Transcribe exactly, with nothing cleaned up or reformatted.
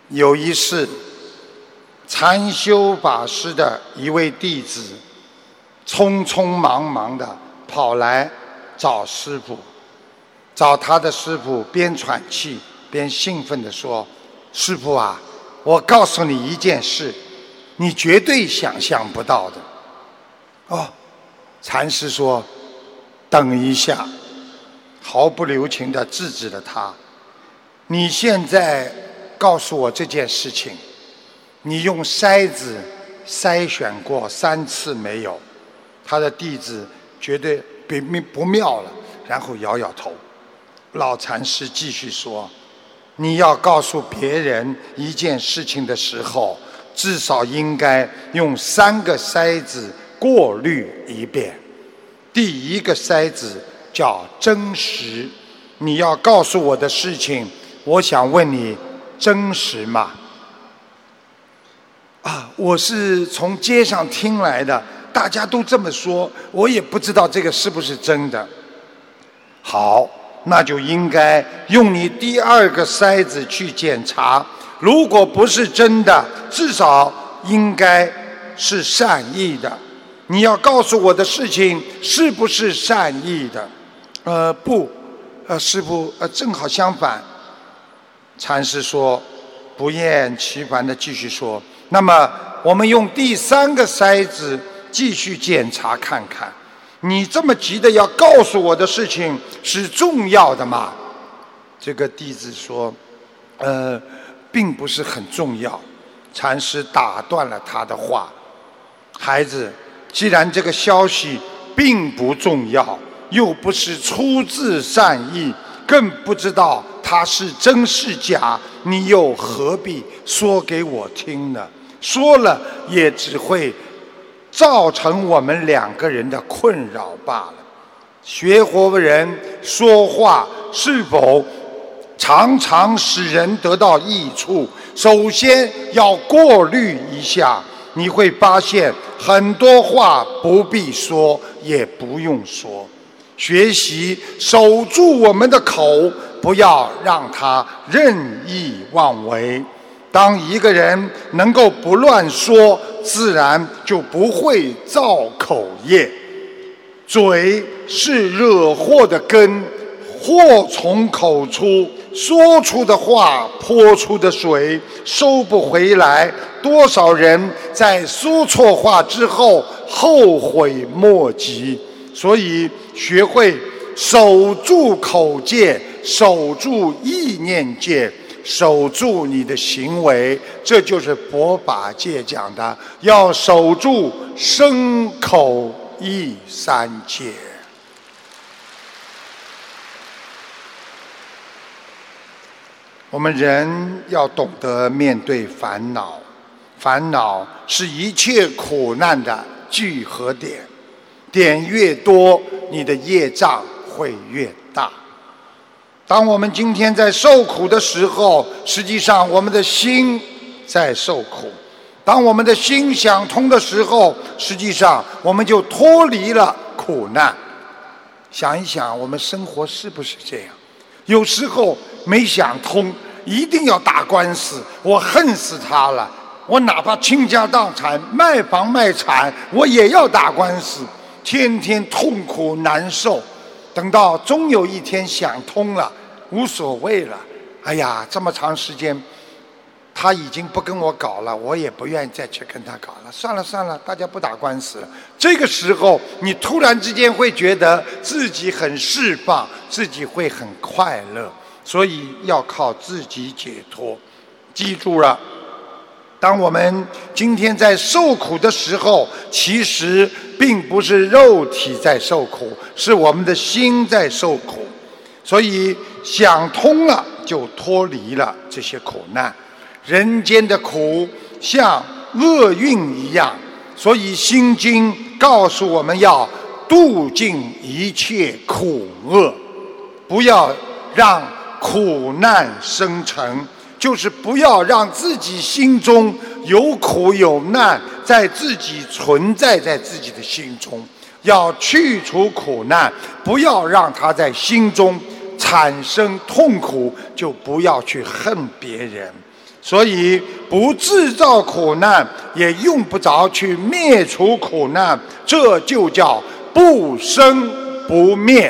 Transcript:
有一次，禅修法师的一位弟子，匆匆忙忙的跑来找师父，找他的师父，边喘气边兴奋地说：“师父啊，我告诉你一件事，你绝对想象不到的。”哦，禅师说：“等一下。”毫不留情地制止了他。你现在告诉我这件事情，你用筛子筛选过三次没有？他的弟子觉得不妙了，然后摇摇头。老禅师继续说：“你要告诉别人一件事情的时候，至少应该用三个筛子过滤一遍。第一个筛子叫真实，你要告诉我的事情，我想问你，真实吗？”啊，我是从街上听来的，大家都这么说，我也不知道这个是不是真的。好，那就应该用你第二个筛子去检查，如果不是真的，至少应该是善意的。你要告诉我的事情是不是善意的？呃，不，呃，师父，呃，正好相反。禅师说，不厌其烦地继续说，那么我们用第三个筛子继续检查看看，你这么急的要告诉我的事情是重要的吗？这个弟子说，呃，并不是很重要。禅师打断了他的话，孩子，既然这个消息并不重要，又不是出自善意，更不知道它是真是假，你又何必说给我听呢？说了也只会造成我们两个人的困扰罢了。学佛人说话是否常常使人得到益处，首先要过滤一下，你会发现很多话不必说，也不用说。学习守住我们的口，不要让它任意妄为。当一个人能够不乱说，自然就不会造口业。嘴是惹祸的根，祸从口出，说出的话泼出的水收不回来。多少人在说错话之后后悔莫及。所以学会守住口戒，守住意念戒，守住你的行为，这就是佛法界讲的，要守住身口意三戒。我们人要懂得面对烦恼，烦恼是一切苦难的聚合点，点越多，你的业障会越大。当我们今天在受苦的时候，实际上我们的心在受苦。当我们的心想通的时候，实际上我们就脱离了苦难。想一想，我们生活是不是这样？有时候没想通，一定要打官司，我恨死他了，我哪怕倾家荡产，卖房卖产，我也要打官司，天天痛苦难受。等到终有一天想通了，无所谓了。哎呀，这么长时间他已经不跟我搞了，我也不愿意再去跟他搞了，算了算了，大家不打官司了。这个时候你突然之间会觉得自己很释放，自己会很快乐。所以要靠自己解脱。记住了，当我们今天在受苦的时候，其实并不是肉体在受苦，是我们的心在受苦。所以想通了，就脱离了这些苦难。人间的苦像厄运一样，所以《心经》告诉我们要度尽一切苦厄，不要让苦难生成，就是不要让自己心中有苦有难在自己存在在自己的心中，要去除苦难，不要让它在心中产生痛苦，就不要去恨别人。 所以不制造苦难，也用不着去灭除苦难，这就叫不生不灭。